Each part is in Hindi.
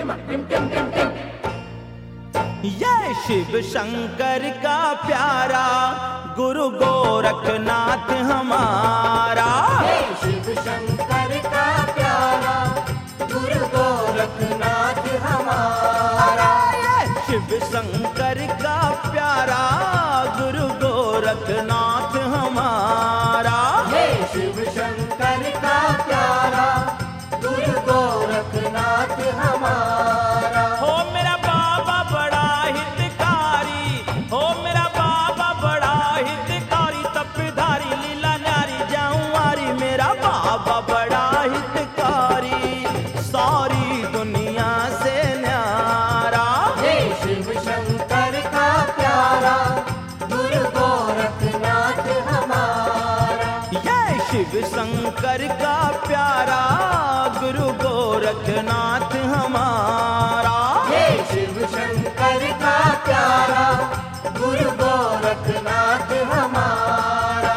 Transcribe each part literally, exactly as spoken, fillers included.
ये शिव शंकर का प्यारा गुरु गोरखनाथ हमारा। हे शिव शंकर का प्यारा गुरु गोरखनाथ हमारा। शिव शंकर का प्यारा गुरु गोरखनाथ हमारा। हे शिव शंकर का प्यारा गुरु गोरखनाथ हमारा। हो मेरा बाबा बड़ा हितकारी, हो मेरा बाबा बड़ा हितकारी, तपधारी लीला न्यारी जाऊं आरी। मेरा बाबा बड़ा हितकारी, सारी दुनिया से न्यारा। हे शिव शंकर का प्यारा गुरु गोरखनाथ हमारा। ये शिव शंकर का प्यारा गुरु गोरखनाथ हमारा। हे शिव शंकर का प्यारा गुरु गोरखनाथ हमारा।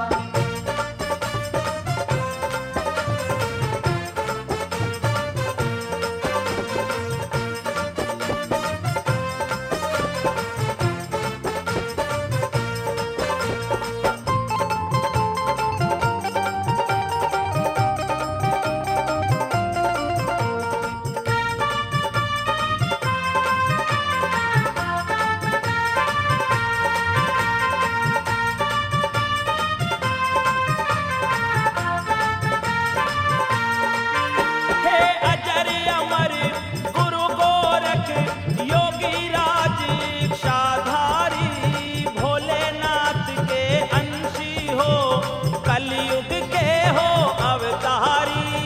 हे अजर अमर गुरु गोरख योगी राज इच्छाधारी, भोलेनाथ के अंशी हो कलयुग के हो अवतारी।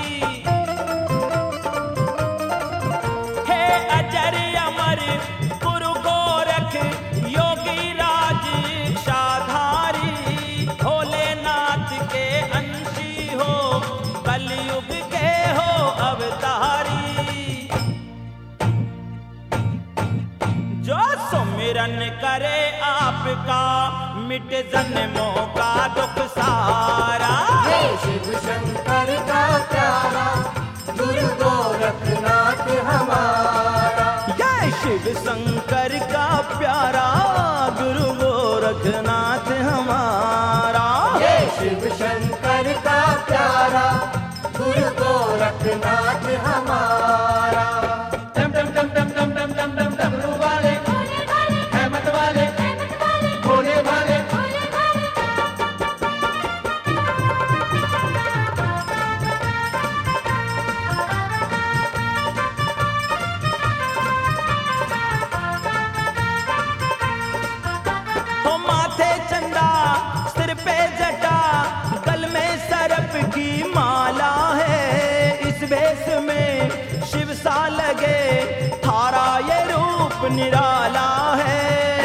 हे अजर अमर गुरु गोरख योगी राज इच्छाधारी, भोलेनाथ के अंशी हो कलयुग के हो अवतारी। जो सुमिरन करे आपका मिट जन्मों का दुख सारा। हे शिव शंकर का प्यारा गुरु गोरखनाथ हमारा। ये शिव शंकर का प्यारा गुरु गोरखनाथ हमारा। हे शिव शंकर का प्यारा गुरु गोरखनाथ हमारा। डम डम डम डम डम डम डम डम डमरू वाले रहमत वाले भोले भाले। हो माथे चंदा सिर पे जटा गल में सरप की माला है। इस भेष में शिव सा लगे थारा ये रूप निराला है।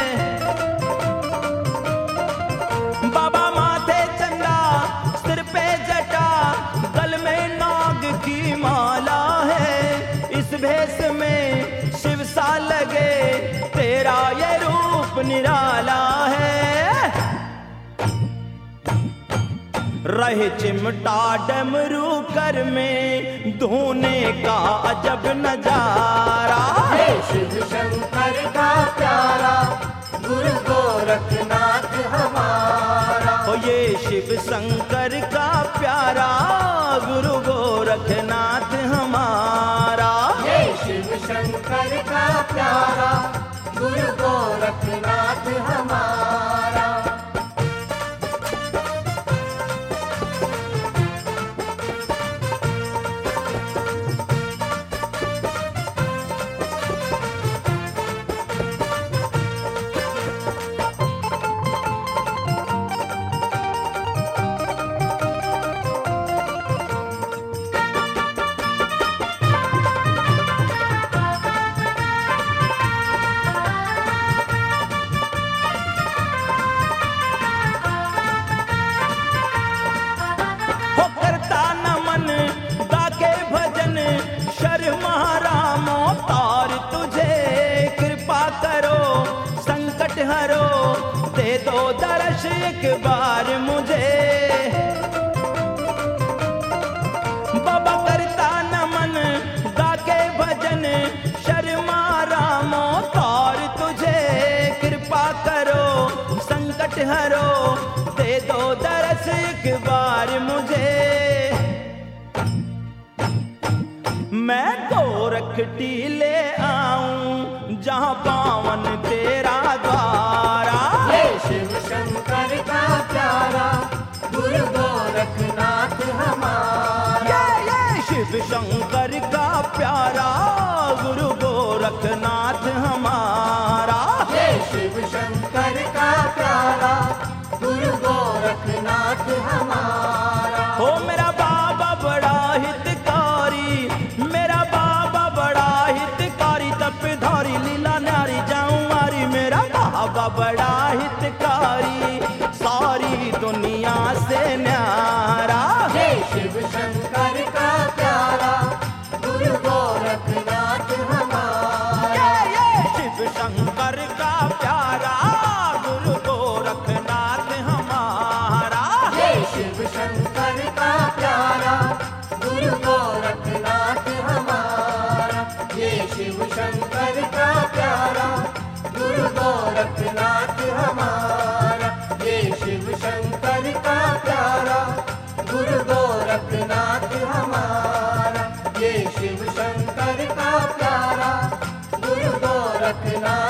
बाबा माथे चंदा सिर पे जटा गल में नाग की माला है। इस भेष में शिव सा लगे तेरा ये रूप निराला है। रहे चिमटा डमरू कर में धोने का अजब नजारा। हे शिव शंकर का प्यारा गुरु गोरखनाथ हमारा। ओ ये शिव शंकर का प्यारा गुरु गोरखनाथ हमारा। हे शिव शंकर का प्यारा गुरु गोरखनाथ हमारा। एक बार मुझे बाबा करता नमन गा के भजन गोरखटी ले आऊं जहाँ पावन तेरा द्वारा। ये शिव शंकर का प्यारा गुरु गोरखनाथ हमारा। ये ये शिव शंकर का प्यारा गुरु गोरखनाथ हमारा। ये शिव शंकर का प्यारा गुरु गोरखनाथ हमारा। हो मेरा बाबा बड़ा हितकारी, मेरा बाबा बड़ा हितकारी, तपधारी लीला न्यारी जाऊं मारी। मेरा बाबा बड़ा हितकारी, सारी दुनिया से न्यारा। ये शिव शंकर का प्यारा गुरु गोरखनाथ हमारा। ये ये शिव शंकर का प्यारा गुरु गोरखनाथ हमारा। ये शिव शंकर का प्यारा गुरु गोरखनाथ हमारा। ये शिव शंकर का प्यारा गुरु गोरखनाथ हमारा। ये शिव शंकर का प्यारा गुरु गोरखनाथ हमारा। ये शिव शंकर का प्यारा गुरु गोरखनाथ